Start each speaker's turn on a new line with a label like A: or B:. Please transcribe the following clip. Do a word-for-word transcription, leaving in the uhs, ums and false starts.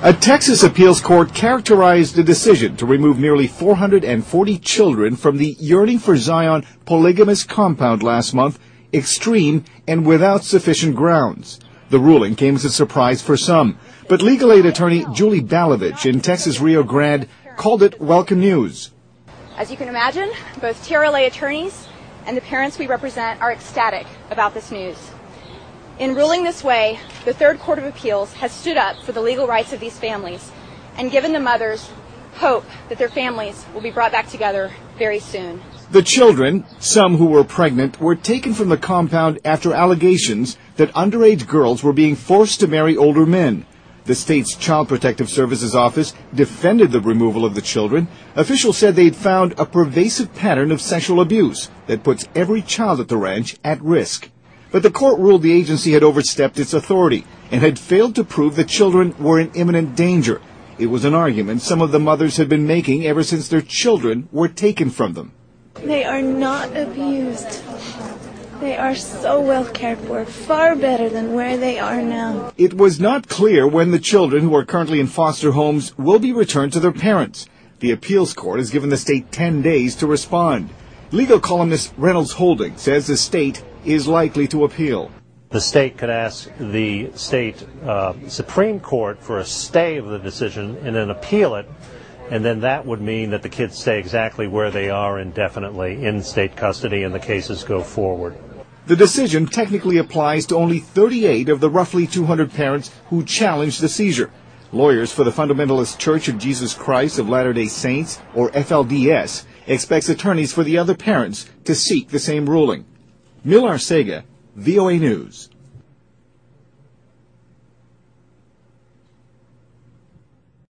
A: A Texas appeals court characterized the decision to remove nearly four hundred forty children from the Yearning for Zion polygamous compound last month extreme and without sufficient grounds. The ruling came as a surprise for some, but legal aid attorney Julie Balovich in Texas Rio Grande called it welcome news.
B: As you can imagine, both T R L A attorneys and the parents we represent are ecstatic about this news. In ruling this way, the Third Court of Appeals has stood up for the legal rights of these families and given the mothers hope that their families will be brought back together very soon.
A: The children, some who were pregnant, were taken from the compound after allegations that underage girls were being forced to marry older men. The state's Child Protective Services office defended the removal of the children. Officials said they'd found a pervasive pattern of sexual abuse that puts every child at the ranch at risk. But the court ruled the agency had overstepped its authority and had failed to prove the children were in imminent danger. It was an argument some of the mothers had been making ever since their children were taken from them.
C: They are not abused. They are so well cared for, far better than where they are now.
A: It was not clear when the children who are currently in foster homes will be returned to their parents. The appeals court has given the state ten days to respond. Legal columnist Reynolds Holding says the state is likely to appeal.
D: The state could ask the state uh, Supreme Court for a stay of the decision and then appeal it, and then that would mean that the kids stay exactly where they are indefinitely in state custody and the cases go forward.
A: The decision technically applies to only thirty-eight of the roughly two hundred parents who challenged the seizure. Lawyers for the Fundamentalist Church of Jesus Christ of Latter-day Saints, or F L D S, expects attorneys for the other parents to seek the same ruling. Mil Arcega, V O A News.